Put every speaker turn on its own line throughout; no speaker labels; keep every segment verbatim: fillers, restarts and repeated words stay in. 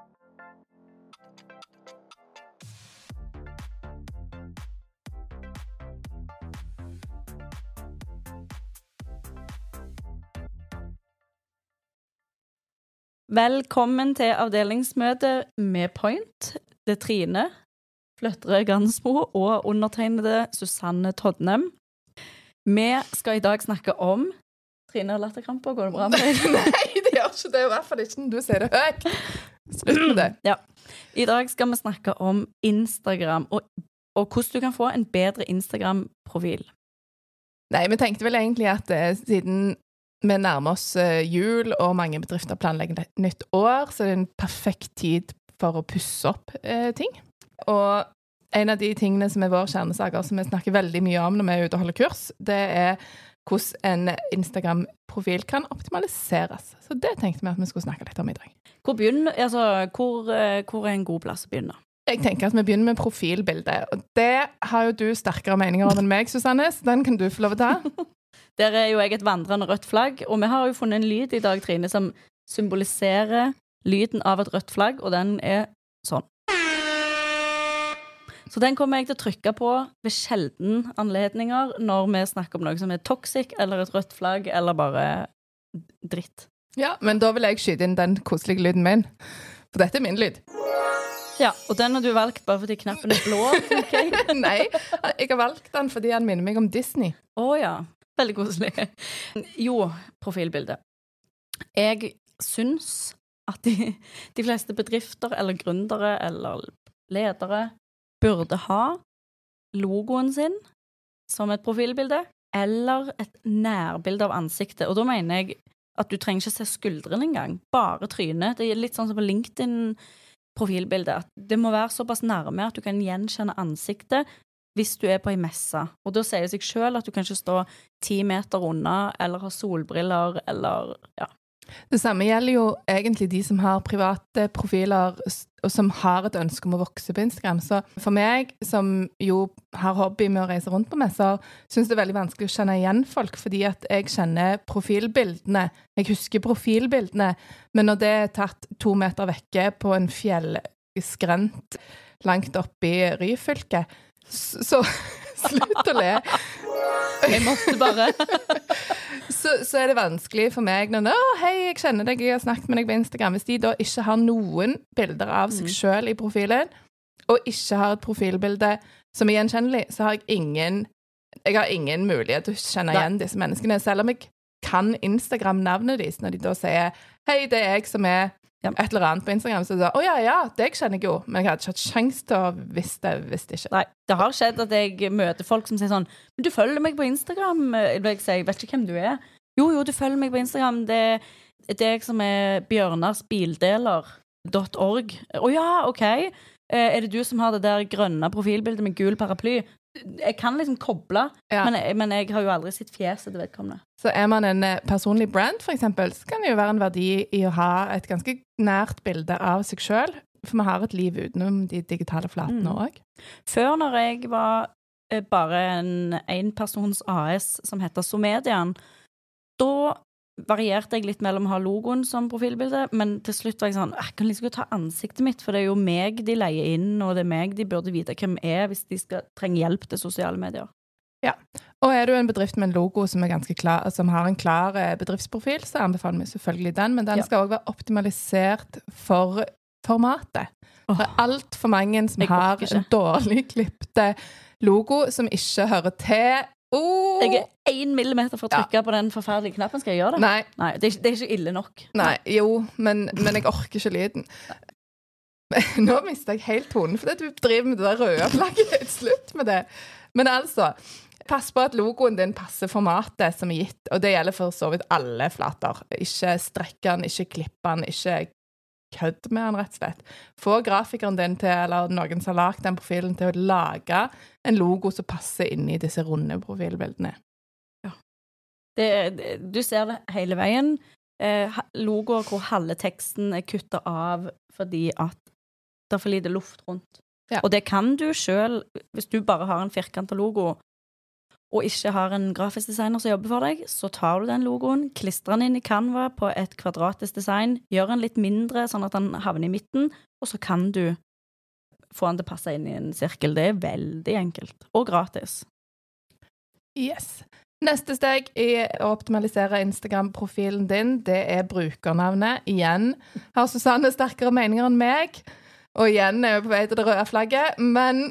Velkommen til avdelingsmøte med Point. Det er Trine, Fløttre Gansmo og undertegnede Susanne Todnem. Vi skal i dag snakke om... Trine har latterkramper, går det bra med deg?
Nei, det gjør ikke det, i hvert fall ikke når du ser det høyt. Slutt med det.
Ja. I dag skal vi snakke om Instagram, og, og hvordan du kan få en bedre Instagram-profil.
Nei, vi tenkte vel egentlig at eh, siden vi nærmer oss eh, jul, og mange bedrifter planlegger et nytt år, så er det en perfekt tid for å pusse opp eh, ting. Og en av de tingene som er våre kjernesaker, som vi snakker veldig mye om når vi er ute og holder kurs, det er hvordan en Instagram-profil kan optimaliseres. Så det tenkte vi at vi skulle snakke litt om i dag.
Hvor, begynner, altså, hvor, hvor er en god plass å begynne?
Jeg tenker at vi begynner med profilbildet, og det har jo du sterkere meninger om enn meg, Susanne, så den kan du få lov å ta.
Der er jo jeg et vandrende rødt flagg, og vi har jo funnet en lyd i dag, Trine, som symboliserer lyden av et rødt flagg, og den er sånn. Så den kommer jeg til å trykke på ved sjelden anledninger når vi snakker om noe som er toxic, eller et rødt flagg, eller bare dritt.
Ja, men da vil jeg skyte inn den koselige lyden min, for dette er min lyd.
Ja, og den har du valgt bare fordi knappen er blå, okay?
Nei, jeg har valgt den fordi han minner meg om Disney.
Åja, veldig koselig. Jo, profilbildet. Jeg syns at de, de fleste bedrifter, eller gründere, eller ledere, burde ha logoen sin som et profilbilde, eller et nærbilde av ansiktet. Og da mener jeg at du trenger ikke se skuldrene engang, bare trynet. Det er litt sånn som på LinkedIn-profilbildet, at det må være såpass nærme at du kan gjenkjenne ansiktet hvis du er på en messe. Og da sier det seg selv at du kan ikke stå ti meter unna, eller ha solbriller, eller ja.
Det samme gjelder jo egentlig de som har private profiler og som har et ønske om å vokse på Instagram. Så for meg, som jo har hobby med å reise rundt på messer, synes det er veldig vanskelig å kjenne igjen folk, fordi at jeg kjenner profilbildene, jeg husker profilbildene, men når det er tatt to meter vekke på en fjellskrent langt oppe i Ryfylke, så, så slutt å le.
Jeg måtte bare...
så, så er det vanskelig for meg når, å, hei, jeg kjenner deg, jeg har snakket med deg på Instagram. Hvis de da ikke har noen bilder av seg selv i profilen, og ikke har et profilbilde som er gjenkjennelig, så har jeg ingen, jeg har ingen mulighet til å kjenne igjen disse menneskene, selv om jeg kan Instagram-navnet deres, når de da sier, hei, det er jeg som er et eller annet på Instagram, så da, å ja, ja, det kjenner jeg jo, men jeg hadde ikke hatt sjans til å visste det, hvis det ikke.
Nei, det har skjedd at jeg møter folk som sier sånn, men du følger meg på Instagram, jeg vet ikke hvem du er. Jo, jo, du følger meg på Instagram, det er det som er bjørnarsbildeler dot org. Å ja, ok. Er det du som har det der grønne profilbildet med gul paraply? Jeg kan liksom koble, ja. men, jeg, men jeg har jo aldri sett fjeset til vedkommende.
Så er man en personlig brand, for eksempel, så kan det jo være en verdi i å ha et ganske nært bilde av seg selv, for vi har et liv utenom de digitale flatene mm. også.
Før når jeg var bare en enpersons A S som heter Somedian, da varierte jeg litt mellom å ha logoen som profilbilde, men til slutt var jeg sånn, jeg kan liksom ta ansiktet mitt, for det er jo meg de leier inn, og det er meg de burde vite hvem er hvis de skal trenge hjelp til sosiale medier.
Ja, og er du en bedrift med en logo som er ganske klar, som har en klar bedriftsprofil, så anbefaler vi selvfølgelig den, men den ja. skal også være optimalisert for formatet. Oh. Det er alt for mange som har en dårlig klippte logo som ikke hører til. Oh.
Jeg er en millimeter for å trykke ja. på den forferdelige knappen. Skal jeg gjøre det?
Nei.
Nei, det er, det er ikke ille nok.
Nei, jo, men, men jeg orker ikke lyden. Nå mister jeg helt tonen, for du driver med det der røde flagget. Slutt med det. Men altså, pass på at logoen din passer formatet som er gitt, og det gjelder for så vidt alle flater. Ikke strekke den, ikke klippe den, ikke kødd med den, rett og slett. Få grafikeren din til, eller noen som har lagt den profilen til å lage en logo som passer inn i disse runde profilbildene.
Ja. Det, det, du ser det hele veien. Eh, logoer hvor halve teksten er kuttet av fordi at det er for lite luft rundt. Ja. Og det kan du selv, hvis du bare har en firkantet logo, og ikke har en grafisk designer som jobber for deg, så tar du den logoen, klistrer den inn i Canva på et kvadratisk design, gjør den litt mindre sånn at den havner i midten, og så kan du få den til å passe inn i en sirkel. Det er veldig enkelt, og gratis.
Yes. Neste steg i å optimalisere Instagram-profilen din, det er brukernavnet. Igjen har Susanne sterkere meninger enn meg, og igjen er vi på vei til det røde flagget, men...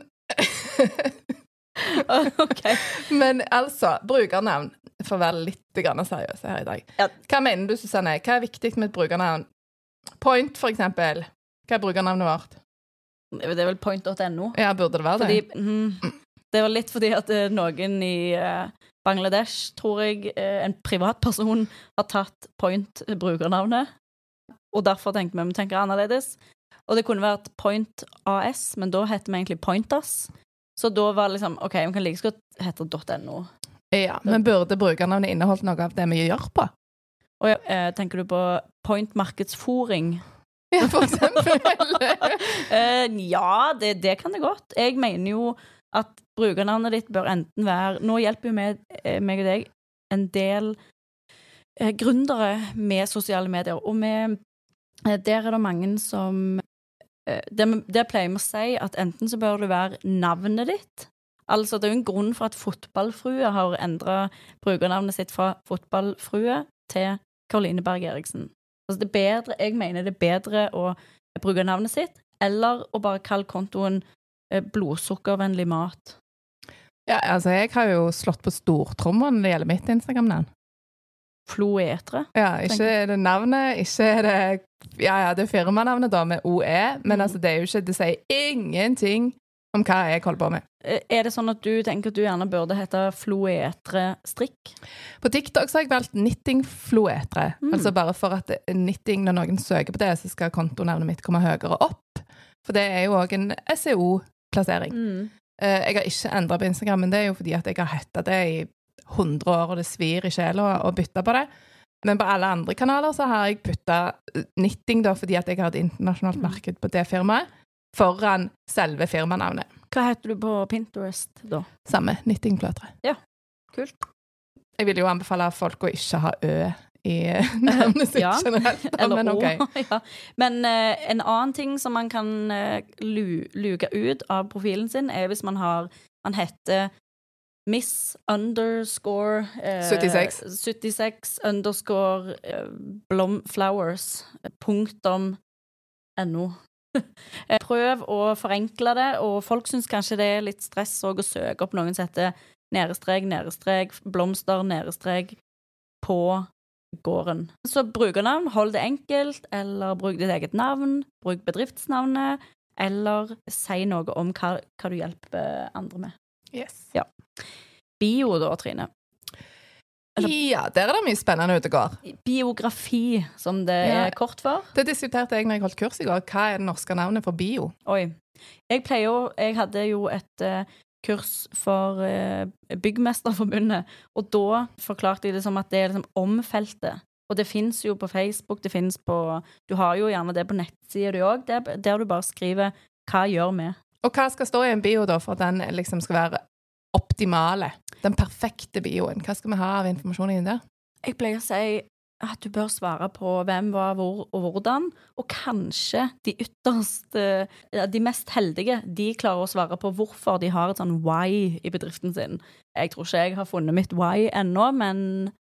Okay.
Men altså, brukernavn, for å være litt grann seriøs her i dag.
Ja.
Hva mener du, Susanne? Hva er viktig med et brukernavn? Point, for eksempel. Hva er brukernavnet vårt?
Det er vel point dot no.
Ja, burde det være
fordi,
det?
Mm, det var litt fordi at noen i uh, Bangladesh, tror jeg, uh, en privatperson har tatt point brukernavnet, og derfor tenkte vi, vi tenker annerledes. Og det kunne vært Point A S, men da heter vi egentlig Pointas. Så da var det liksom, ok, vi kan like godt hete .no.
Ja, men burde brukernavnet inneholdt noe av det vi gjør på?
Og eh, tenker du på point-markedsforing?
Ja, for eksempel.
eh, ja, det, det kan det godt. Jeg mener jo at brukernavnet ditt bør enten være, nå hjelper jo meg, meg og deg en del eh, gründere med sosiale medier, og med, eh, der er det mange som Det, det pleier vi å si at enten så bør det være navnet ditt. Altså det er jo en grunn for at fotballfrue har endret brukernavnet sitt fra fotballfrue til Karoline Berg Eriksen. Altså det er bedre, jeg mener det er bedre å bruke navnet sitt, eller å bare kalle kontoen blodsukkervennlig mat.
Ja, altså jeg har jo slått på stortrommen når det gjelder mitt Instagram-navn.
Floetre.
Ja, ikke er det navnet, ikke er det, ja, ja, det er firmanavnet da med O E, men mm. altså det er jo ikke, det sier ingenting om hva jeg holder på med.
Er det sånn at du tenker at du gjerne burde hete Floetre strikk?
På TikTok så har jeg valgt Knitting Floetre, mm. altså bare for at knitting, når noen søker på det, så skal kontonavnet mitt komme høyere opp, for det er jo også en S E O-plassering. Mm. Jeg har ikke endret på Instagram, men det er jo fordi at jeg har hettet det i hundre år, og det svir i sjela å bytte på det. Men på alle andre kanaler så har jeg puttet knitting da, fordi at jeg har et internasjonalt marked på det firmaet, foran selve firmanavnet.
Hva heter du på Pinterest da?
Samme, Knitting Floetre.
Ja, kult.
Jeg vil jo anbefale folk å ikke ha ø i navnet sitt
ja.
generelt. Da, men ok.
Ja. Men uh, en annen ting som man kan uh, lu luke ut av profilen sin, er hvis man har, man heter Miss underscore eh,
syttiseks.
syttiseks underscore eh, blomflowers punktum no. Prøv å forenkle det, og folk synes kanskje det er litt stress å søke opp noen som heter nærestrek, nærestrek, blomster, nærestrek på gården. Så brukernavn, hold det enkelt, eller bruk ditt eget navn, bruk bedriftsnavnet, eller si noe om hva, hva du hjelper andre med.
Yes.
Ja. Bio da, Trine? Eller,
ja, der er det mye spennende ute og går.
Biografi, som det ja. er kort for.
Det diskuterte jeg når jeg holdt kurs i går. Hva er det norske navnet for bio?
Oi. Jeg pleier jo, jeg hadde jo et uh, kurs for uh, Byggmesterforbundet, og da forklarte jeg det som at det er liksom omfeltet. Og det finnes jo på Facebook, det finnes på, du har jo gjerne det på nettsiden du også, der, der du bare skriver hva gjør vi.
Og hva skal stå i en bio da, for at den liksom skal være optimale? Den perfekte bioen. Hva skal vi ha av informasjon inn der?
Jeg pleier å si at du bør svare på hvem, hva, hvor og hvordan, og kanskje de ytterste, de mest heldige, de klarer å svare på hvorfor de har et sånn why i bedriften sin. Jeg tror ikke jeg har funnet mitt why ennå, men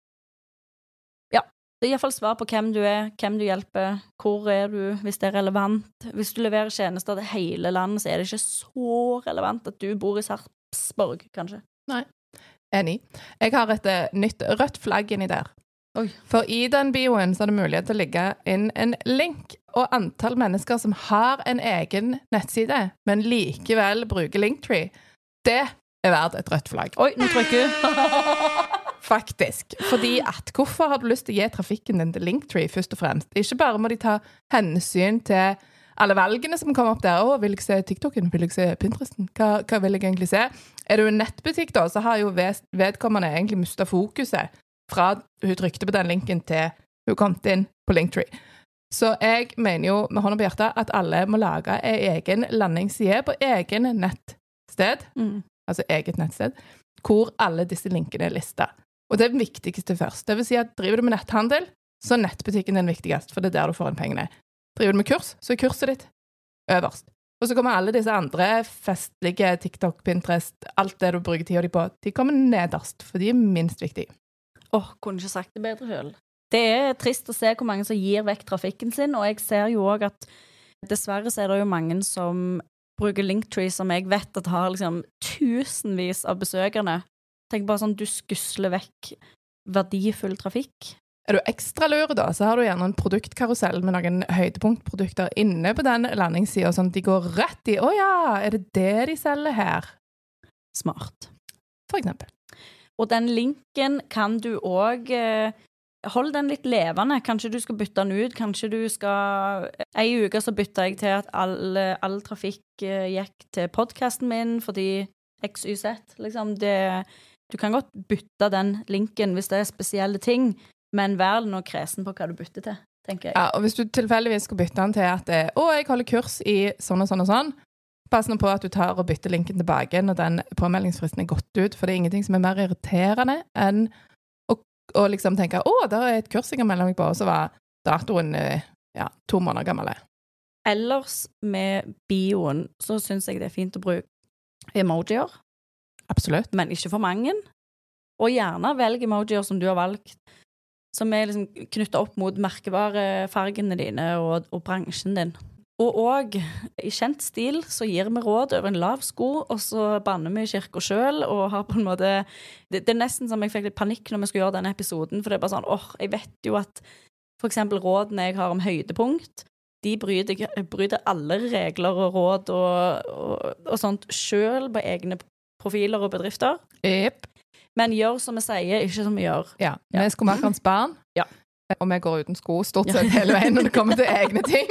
ja, det er i hvert fall svar på hvem du er, hvem du hjelper, hvor er du, hvis det er relevant. Hvis du leverer tjenester til hele landet, så er det ikke så relevant at du bor i Sarpsborg, kanskje.
Nei, enig. Jeg har et uh, nytt rødt flagg inni der.
Oi.
For i den bioen så er det mulighet til å legge inn en link, og antall mennesker som har en egen nettside, men likevel bruker Linktree, det er verdt et rødt flagg.
Oi, nå trykker du.
Faktisk. Fordi at, hvorfor har du lyst til å gi trafikken din til Linktree, først og fremst? Ikke bare må de ta hensyn til alle valgene som kommer opp der. Å, vil jeg se TikToken? Vil jeg se Pinteresten? Hva, hva vil jeg egentlig se? Er du en nettbutikk da, så har jo vedkommende egentlig mistet fokuset fra hun trykte på den linken til hun kom inn på Linktree. Så jeg mener jo, med hånden på hjertet, at alle må lage en egen landingsside på egen nettsted, mm. altså eget nettsted, hvor alle disse linkene er listet. Og det er det viktigste først. Det vil si at driver du med netthandel, så er nettbutikken den viktigste, for det er der du får inn pengene. Driver du med kurs, så er kurset ditt øverst. Og så kommer alle disse andre festlige TikTok, Pinterest, alt det du bruker tiden på, de kommer nederst, for de er minst viktige.
Åh, oh, kunne ikke sagt det bedre selv. Det er trist å se hvor mange som gir vekk trafikken sin, og jeg ser jo også at dessverre så er det jo mange som bruker Linktree, som jeg vet at har liksom tusenvis av besøkerne. Tenk bare sånn, du skusler vekk verdifull trafikk.
Er du ekstra lur da, så har du gjerne en produktkarusell med noen høydepunktprodukter inne på den landingssiden, sånn at de går rett i, åja, er det det de selger her?
Smart.
For eksempel.
Og den linken kan du også eh, hold den litt levende. Kanskje du skal bytte den ut, kanskje du skal en uke så bytter jeg til at all, all trafikk eh, gikk til podcasten min, fordi X Y Z, liksom, det, du kan godt bytte den linken hvis det er spesielle ting, men vær nå kresen på hva du bytter til, tenker jeg.
Ja, og hvis du tilfeldigvis skal bytte den til at det, å, jeg holder kurs i sånn og sånn og sånn, pass nå på at du tar og bytter linken tilbake når den påmeldingsfristen er gått ut, for det er ingenting som er mer irriterende enn å, å liksom tenke, å, der er et kurs jeg kan melde meg på, og så var datoen ja, to måneder gammel.
Ellers med bioen så synes jeg det er fint å bruke emojier.
Absolutt.
Men ikke for mange. Og gjerne velg emojier som du har valgt, som er liksom knyttet opp mot merkevarefargene dine og, og bransjen din. Og også, i kjent stil, så gir vi råd over en lav sko, og så banner vi i kirka selv, og har på en måte, det, det er nesten som jeg fikk litt panikk når vi skulle gjøre denne episoden, for det er bare sånn, åh, jeg vet jo at for eksempel rådene jeg har om høydepunkt, de bryter, bryter alle regler og råd og, og, og sånt selv på egne profiler og bedrifter.
Yep.
Men gjør som vi sier, ikke som vi gjør.
Ja, vi er skomakerens barn,
ja.
Og vi går uten sko stort sett hele veien når det kommer til egne ting.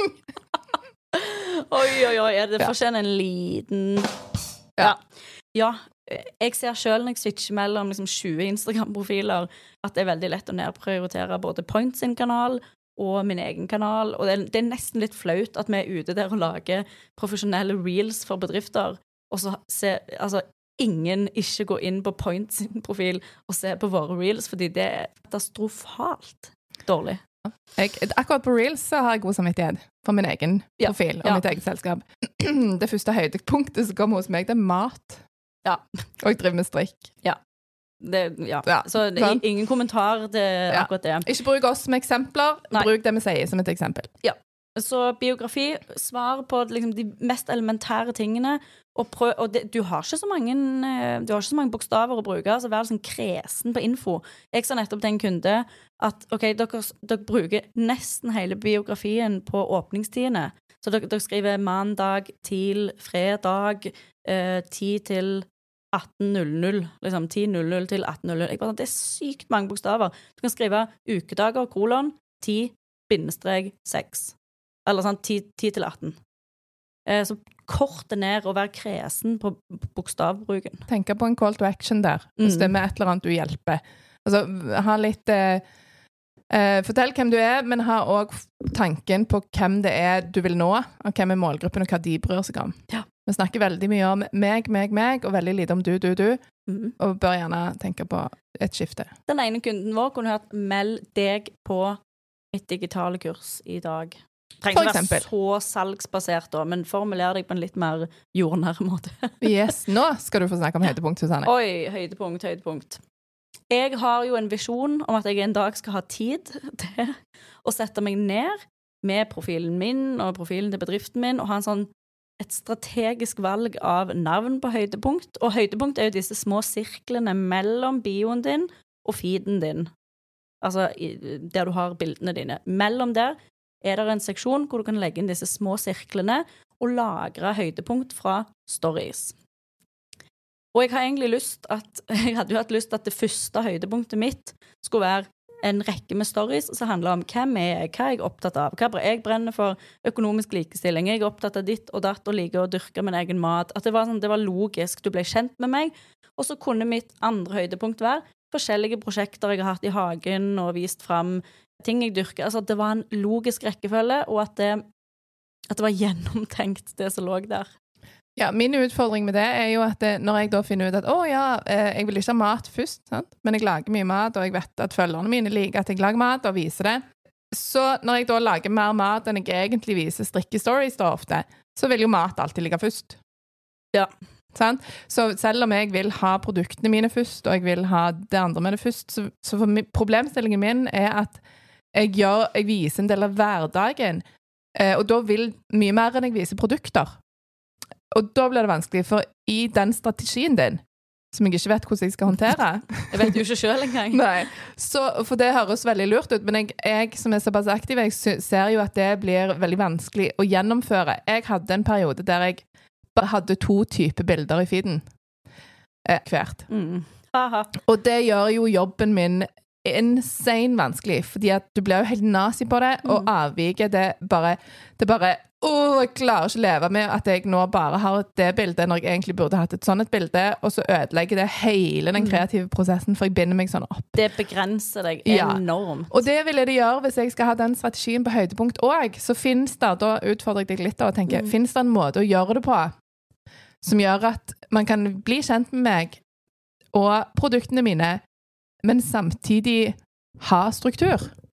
Oi, oi, oi, er det ja. Forskjell en liten... Ja. Ja, jeg ser selv når jeg switcher mellom liksom tjue Instagram-profiler, at det er veldig lett å nedprioritere både Point sin kanal og min egen kanal, og det er, det er nesten litt flaut at vi er ute der og lager profesjonelle reels for bedrifter, og så ser, altså, ingen ikke gå inn på Point sin profil og se på våre reels, fordi det er katastrofalt dårlig.
Jeg, akkurat på reels så har jeg god samvittighet for min egen
ja,
profil og
ja.
mitt eget selskap. Det første høydepunktet som kommer hos meg, det er mat.
Ja.
Og jeg driver med strikk.
Ja. Det, ja.
ja.
Så det, ingen kommentar til ja. Akkurat det.
Ikke bruk oss som eksempler,
Nei.
Bruk det vi sier som et eksempel.
Ja. Så biografi, svar på liksom, de mest elementære tingene, og, prøv, og det, du har ikke så mange du har ikke så mange bokstaver å bruke, så vær liksom kresen på info. Jeg sa nettopp til en kunde at ok, dere, dere bruker nesten hele biografien på åpningstidene, så dere, dere skriver mandag til fredag eh, ti til atten null null, liksom ti null null til atten null null. Jeg bare, det er sykt mange bokstaver. Du kan skrive ukedager, kolon, ti, bindestrek, seks. Eller sånn ti til atten. Eh, så kort det ned og være kresen på bokstavbruken.
Tenk på en call to action der. Hvis mm. det er med et eller annet du hjelper. Altså, ha litt... Eh, eh, fortell hvem du er, men ha også tanken på hvem det er du vil nå, og hvem er målgruppen, og hva de bryr seg om.
Ja.
Vi snakker veldig mye om meg, meg, meg, og veldig lite om du, du, du.
Mm.
Og bør gjerne tenke på et skifte.
Den ene kunden vår kunne hørt meld deg på mitt digitale kurs i dag. Trenger ikke være så salgsbasert da, men formuler deg på en litt mer jordnære måte.
Yes, nå skal du få snakke om høydepunkt, Susanne.
Oi, høydepunkt, høydepunkt. Jeg har jo en visjon om at jeg en dag skal ha tid til å sette meg ned med profilen min og profilen til bedriften min, og ha en sånn, et strategisk valg av navn på høydepunkt. Og høydepunkt er jo disse små sirklene mellom bioen din og feeden din. Altså, der du har bildene dine. Mellom der er det en seksjon hvor du kan legge inn disse små sirklene og lagre høydepunkt fra stories. Og jeg har egentlig lyst at, jeg hadde jo hatt lyst at det første høydepunktet mitt skulle være en rekke med stories som handler om hvem er jeg, hva er jeg opptatt av, hva jeg brenner for økonomisk likestilling, jeg er opptatt av ditt og datt og liker å dyrke min egen mat, at det var, sånn, det var logisk, du ble kjent med meg, og så kunne mitt andre høydepunkt være forskjellige prosjekter jeg har hatt i hagen og vist frem ting jeg dyrker, altså at det var en logisk rekkefølge, og at det, at det var gjennomtenkt det som lå der.
Ja, min utfordring med det er jo at det, når jeg da finner ut at å ja, jeg vil ikke ha mat først, sant? Men jeg lager mye mat, og jeg vet at følgerne mine liker at jeg lager mat og viser det. Så når jeg da lager mer mat enn jeg egentlig viser strikkestories da ofte, så vil jo mat alltid ligge først.
Ja.
Sant? Så selv om jeg vil ha produktene mine først, og jeg vil ha det andre med det først, så, så for problemstillingen min er at jeg, gjør, jeg viser en del av hverdagen, og da vil mye mer enn jeg viser produkter. Og da blir det vanskelig, for i den strategien din, som jeg ikke vet hvordan jeg skal håndtere.
Jeg vet jo ikke selv engang.
Nei, så, for det høres veldig lurt ut, men jeg, jeg som er såpass aktiv, jeg ser jo at det blir veldig vanskelig å gjennomføre. Jeg hadde en periode der jeg bare hadde to typer bilder i feeden eh, hvert.
Mm.
Og det gjør jo jobben min insane vanskelig, fordi at du blir jo helt nazi på det, og mm. avviker det bare, det bare, åh, jeg klarer ikke å leve med at jeg nå bare har det bildet når jeg egentlig burde hatt et sånt et bilde, og så ødelegger det hele den kreative prosessen, for jeg binder meg sånn opp.
Det begrenser deg enormt.
Ja. Og det vil jeg det gjøre hvis jeg skal ha den strategien på høydepunkt også, så finnes det, da utfordrer jeg deg litt av å tenke, mm. finnes det en måte å gjøre det på, som gjør at man kan bli kjent med meg og produktene mine, men samtidig ha struktur?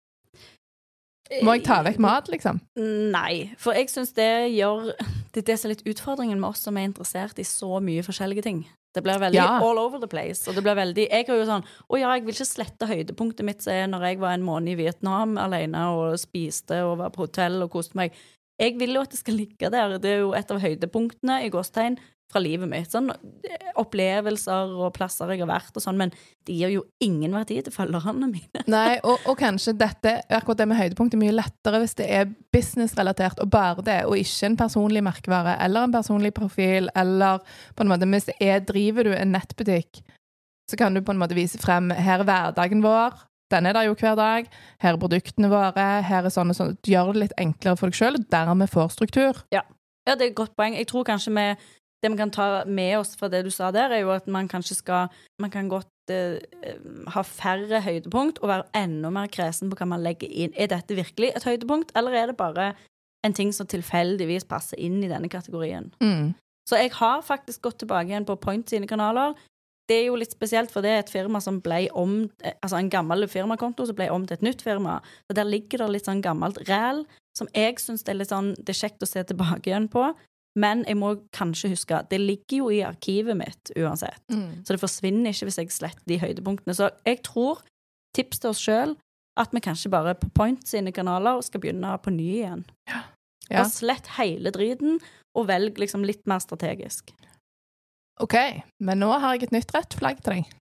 Må jeg ta vekk mat, liksom?
Nei, for jeg synes det gjør det, det er litt utfordringen med oss som er interessert i så mye forskjellige ting. Det blir veldig ja. all over the place, og det blir veldig, jeg har jo sånn, å ja, jeg vil ikke slette høydepunktet mitt så når jeg var en måned i Vietnam alene og spiste og var på hotell og koste meg. Jeg vil jo at det skal ligge der, det er jo et av høydepunktene i gåstegn fra livet mitt, sånn opplevelser og plasser jeg har vært og sånn, men det gir jo ingen verdi til følgerne mine.
Nei, og, og kanskje dette, akkurat det med høydepunkt er mye lettere hvis det er businessrelatert og bare det, og ikke en personlig merkevare, eller en personlig profil, eller på en måte, hvis det er, driver du en nettbutikk, så kan du på en måte vise frem, her er hverdagen vår, den er der jo hver dag, her er produktene våre, her er sånn og sånn, du gjør det litt enklere for deg selv, og dermed får struktur.
Ja. Ja, det er et godt poeng. Jeg tror kanskje med det man kan ta med oss fra det du sa der, er jo at man kanskje skal, man kan godt uh, ha færre høydepunkt og være enda mer kresen på hva man legger inn. Er dette virkelig et høydepunkt, eller er det bare en ting som tilfeldigvis passer inn i denne kategorien?
Mm.
Så jeg har faktisk gått tilbake igjen på Point sine kanaler. Det er jo litt spesielt, for det er et firma som ble om, altså en gammel firmakonto som ble om til et nytt firma. Så der ligger det litt sånn gammelt ræl, som jeg synes det er litt sånn, det er kjekt å se tilbake igjen på. Men jeg må kanskje huske, det ligger jo i arkivet mitt uansett.
Mm. Så
det forsvinner ikke hvis jeg sletter de høydepunktene. Så jeg tror, tips til oss selv, at vi kanskje bare på Point sine kanaler skal begynne på ny igjen.
Ja. Ja.
Og slett hele driten, og velg liksom litt mer strategisk.
Ok, men nå har jeg et nytt rett flagg til deg.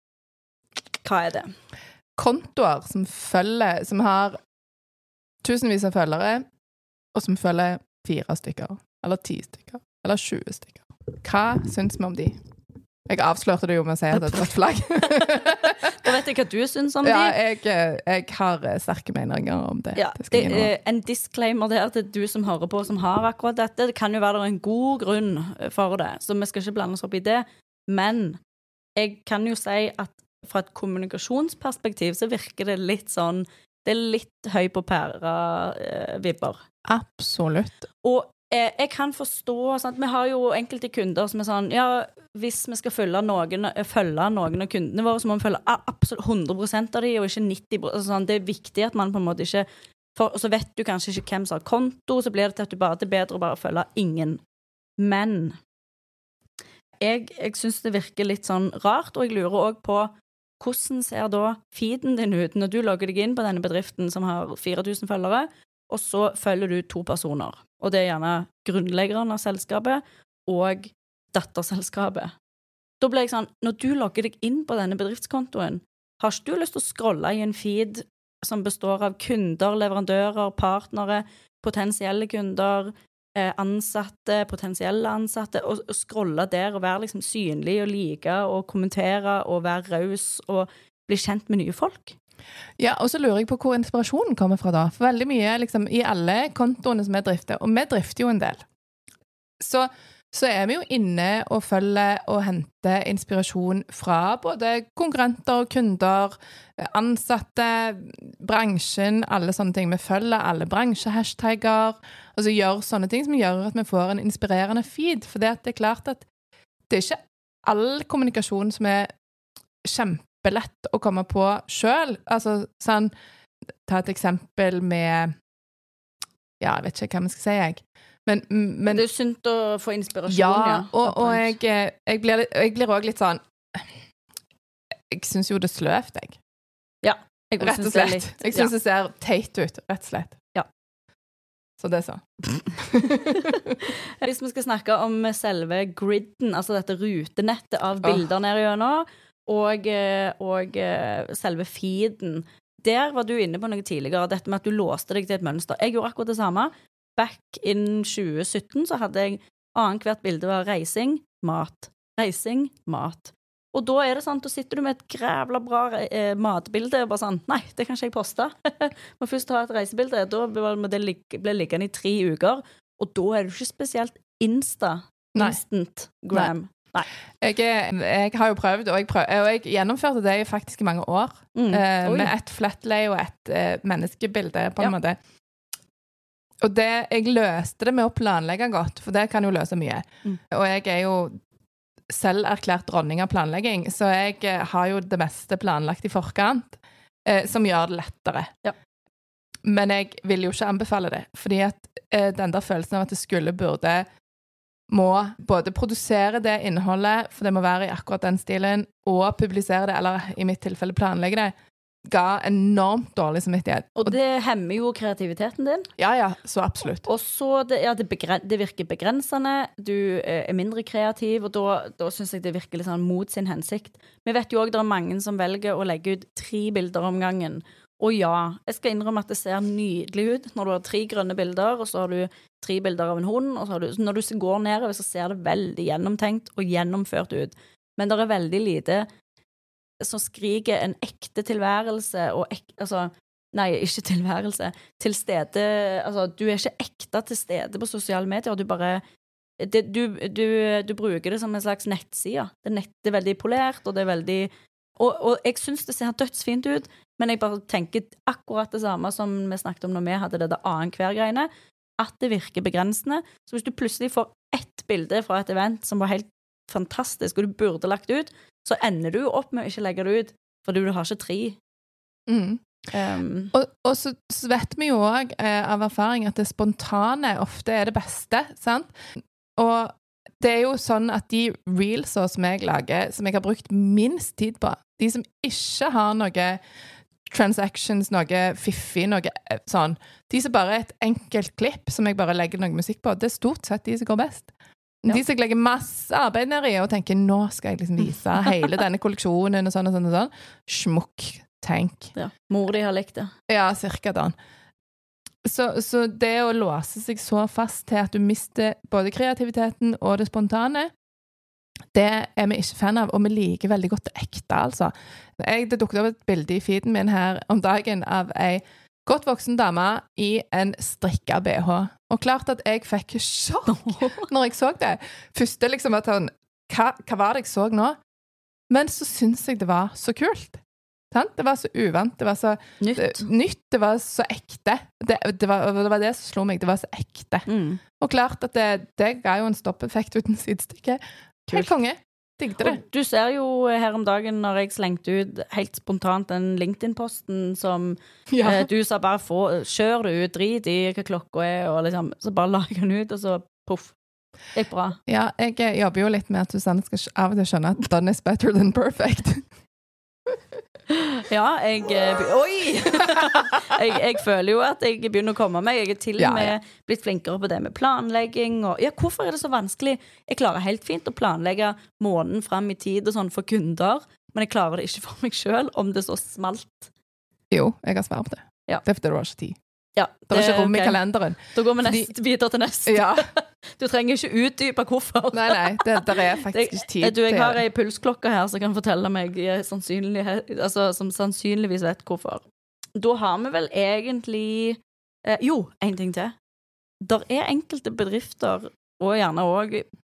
Hva er det?
Kontoer som følger, som har tusenvis av følgere, og som følger fire stykker. Eller ti stykker, eller tjue stykker. Hva syns vi om de? Jeg avslørte det jo med å si at det er et rødt flagg.
Da vet jeg hva du syns om
ja,
de.
Jeg, jeg har sterke meninger om det.
Ja, det, det en disclaimer der til du som hører på, som har akkurat dette. Det kan jo være en god grunn for det, så vi skal ikke blande oss opp i det. Men jeg kan jo si at fra et kommunikasjonsperspektiv så virker det litt sånn, det er litt høy på pæra-vibber.
Absolutt.
Og jeg kan forstå, sant? Vi har jo enkelte kunder som er sånn, ja, hvis vi skal følge noen, følge noen av kundene våre, så må vi følge absolutt hundre prosent av de, og ikke nitti prosent. Sånn, det er viktig at man på en måte ikke, for, så vet du kanskje ikke hvem som har konto, så blir det til at du bare, det er bedre å bare følge ingen. Men jeg, jeg synes det virker litt sånn rart, og jeg lurer også på, hvordan ser da feeden din ut når du logger deg inn på denne bedriften som har fire tusen følgere, og så følger du to personer. Og det er gjerne grunnleggeren av selskapet og datterselskapet. Da blir jeg sånn, når du logger deg inn på denne bedriftskontoen, har ikke du lyst til å scrolle i en feed som består av kunder, leverandører, partnere, potensielle kunder, ansatte, potensielle ansatte, og, og scrolle der og være liksom synlig og like og kommentere og være raus og bli kjent med nye folk?
Ja, og så lurer jeg på hvor inspirasjonen kommer fra da. For veldig mye liksom, i alle kontoene som vi drifter, og vi drifter jo en del. Så så er vi jo inne og følger og henter inspirasjon fra både konkurrenter, kunder, ansatte, bransjen, alle sånne ting. Vi følger alle bransjehashtagger, og så gjør sånne ting som gjør at vi får en inspirerende feed, for det er klart at det er ikke all kommunikasjon som er kjempelett å komme på selv. Altså, sånn, ta et eksempel med, ja, jeg vet ikke hva man skal si, jeg. Men, men,
det er jo synd å få inspirasjon,
ja.
Ja,
og, og jeg, jeg, blir, jeg blir også litt sånn, jeg synes jo det er sløvt, jeg.
Ja, jeg
rett og slett. Litt, jeg synes ja. Det ser teit ut, rett og slett.
Ja.
Så det er så.
Hvis vi skal snakke om selve griden, altså dette rutenettet av bilder oh. nede gjennom, og, og selve feeden, der var du inne på noe tidligere, dette med at du låste deg til et mønster. Jeg gjorde akkurat det samme. Back in tjue sytten så hadde jeg annet hvert bilde var reising, mat, reising, mat. Og da er det sånn, da sitter du med et grævla bra eh, matbilde, og bare sånn, nei, det kan ikke jeg poste. Må først ha et reisebilde, da må det ligge, bli liggende i tre uker, og da er det ikke spesielt insta, instant gram. Nei.
Jeg, jeg har jo prøvd, og jeg, prøv, og jeg gjennomførte det faktisk i mange år, mm. eh, med et flatlay og et eh, menneskebilde på en ja. Måte. Og det, jeg løste det med å planlegge godt, for det kan jo løse mye. Mm. Og jeg er jo selv erklært dronning av planlegging, så jeg har jo det meste planlagt i forkant, eh, som gjør det lettere. Ja. Men jeg vil jo ikke anbefale det, fordi at eh, den der følelsen av at det skulle burde må både produsere det innholdet, for det må være i akkurat den stilen, og publisere det, eller i mitt tilfelle planlegge det, ga enormt dårlig samvittighet.
Og det hemmer jo kreativiteten din.
Ja, ja, så absolutt.
Og så, det, ja, det, begren- det virker begrensende, du er mindre kreativ, og da, da synes jeg det virker litt sånn mot sin hensikt. Vi vet jo også, det er mange som velger å legge ut tre bilder om gangen. Og ja, jeg skal innrømme at det ser nydelig ut når du har tre grønne bilder, og så har du tre bilder av en hund, og så har du, så når du går nedover, så ser det veldig gjennomtenkt og gjennomført ut. Men det er veldig lite som skriker en ekte tilværelse, og ek, altså, nei, ikke tilværelse, til stede, altså, du er ikke ekte til stede på sosiale medier, og du bare, det, du, du, du bruker det som en slags nettside. Det, nett, det er veldig polert, og det er veldig, og, og jeg synes det ser dødsfint ut, men jeg bare tenker akkurat det samme som vi snakket om når vi hadde det der annen hver greiene, at det virker begrensende. Så hvis du plutselig får ett bilde fra et event som var helt fantastisk, og du burde lagt ut, så ender du opp med å ikke legge det ut, fordi du har ikke tre.
Mm. Um. Og, og så, så vet vi jo også eh, av erfaring at det spontane ofte er det beste, sant? Og det er jo sånn at de reelser som jeg lager, som jeg har brukt minst tid på, de som ikke har noe transactions, noe fiffig, noe sånn, de som bare er et enkelt klipp som jeg bare legger noe musikk på, det er stort sett de som går best. Ja. De som legger masse arbeid ned i og tenker, nå skal jeg liksom vise hele denne kolleksjonen og sånn og sånn og sånn. Smukk, tenk.
Ja. Mor de har likt det.
Ja, cirka da. Så, så det å låse seg så fast til at du mister både kreativiteten og det spontane, det er vi ikke fan av, og vi liker veldig godt det ekte, altså. Jeg, det dukket opp et bilde i feeden min her om dagen av ei godt voksen dame i en strikket B H. Og klart at jeg fikk sjokk når jeg så det. Første liksom at han, hva, hva var det jeg så nå? Men så synes jeg det var så kult. Sant? Det var så uvant, det var så
nytt,
det, nytt, det var så ekte. Det, det, var, det var det som slo meg, det var så ekte. Mm. Og klart at det, det ga jo en stoppeffekt uten sidestykke. Helt konge. Digte det.
Og du ser jo her om dagen når jeg slengte ut helt spontant den LinkedIn-posten som ja. eh, du sa bare få, kjør du ut, drit i hva klokka er, og liksom, så bare lager den ut, og så puff. Det gikk bra.
Ja, jeg jobber jo litt med at Susanne skal av og til skjønne at done is better than perfect.
Ja, jeg Oi! jeg, jeg føler jo at jeg begynner å komme meg. Jeg er til og ja, med ja. blitt flinkere på det med planlegging. Og, ja, hvorfor er det så vanskelig? Jeg klarer helt fint å planlegge måneden frem i tid og sånn for kunder, men jeg klarer det ikke for meg selv om det så smalt.
Jo, jeg har svar på det. Ja. Det er fordi du har ikke tid.
Ja,
det er ikke rom okay. i kalenderen.
Da går vi nest, Fordi, videre til neste.
Ja.
Du trenger ikke utdype hvorfor.
Nei, nei, det, det er faktisk ikke tid.
Du, jeg har en pulsklokke her som kan fortelle meg sannsynlig, altså, som sannsynligvis vet hvorfor. Da har vi vel egentlig eh, jo, en ting til. Der er enkelte bedrifter, og gjerne også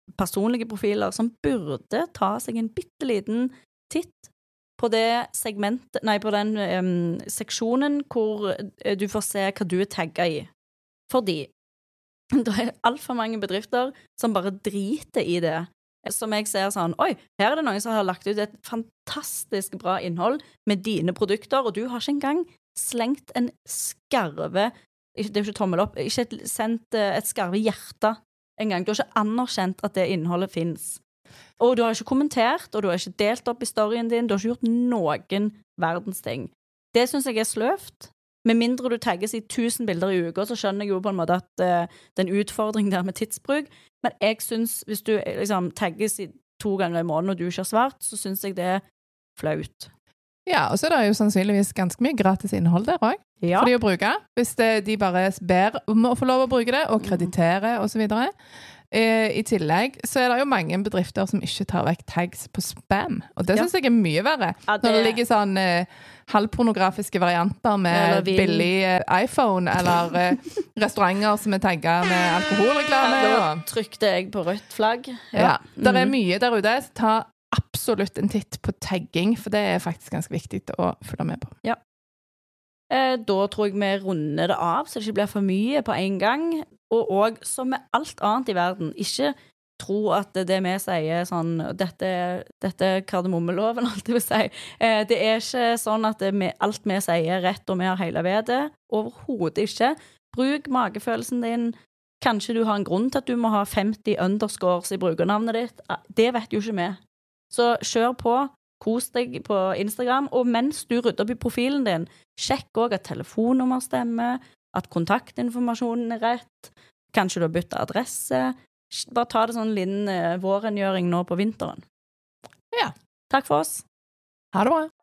personlige profiler som burde ta seg en bitteliten titt på det segmentet, nei, på den um, seksjonen hvor du får se hva du er tagget i. Fordi det er alt for mange bedrifter som bare driter i det. Som jeg ser sånn, oi, her er det noen som har lagt ut et fantastisk bra innhold med dine produkter, og du har ikke engang slengt en skarve, det er ikke tommel opp, ikke et, sendt et skarve hjerte en gang. Du har ikke anerkjent at det innholdet finnes. Og du har ikke kommentert, og du har ikke delt opp i storyen din, du har ikke gjort noen verdens ting. Det synes jeg er sløvt. Med mindre du tagges i tusen bilder i uka, så skjønner jeg jo på en måte at uh, det er en utfordring der med tidsbruk. Men jeg synes, hvis du liksom tagges i to ganger i måneden og du ikke har svart, så synes jeg det er flaut.
Ja, og så er det jo sannsynligvis ganske mye gratis innhold der også,
ja.
For de å bruke. Hvis det, de bare ber om å få lov å bruke det, og kreditere og så videre. I tillegg så er det jo mange bedrifter som ikke tar vekk tags på spam, og det synes ja. jeg er mye verre. Ja, det... Når det ligger sånn eh, halvpornografiske varianter med billig eh, iPhone, eller eh, restauranter som er tagget med alkoholreklame.
Ja, da trykte jeg på rødt flagg.
Ja, ja. Det er mye der ute, så ta absolutt en titt på tagging, for det er faktisk ganske viktig å følge med på.
Ja. Eh, da tror jeg vi runder det av, så det ikke blir for mye på en gang. Og også, som med alt annet i verden, ikke tro at det vi sier sånn, dette, dette er kardemommeloven, alt jeg vil si. Eh, det er ikke sånn at det, alt vi sier er rett, og vi har hele vedet. Overhodet ikke. Bruk magefølelsen din. Kanskje du har en grunn til at du må ha femti underscores i brukernavnet ditt. Det vet jo ikke vi. Så kjør på, kos deg på Instagram, og mens du rydder opp i profilen din, sjekk også at telefonnummer stemmer, at kontaktinformasjonen er rett, kanskje du har byttet adresse. Bare ta det sånn liten vårengjøring nå på vinteren.
Ja.
Takk for oss.
Ha det bra.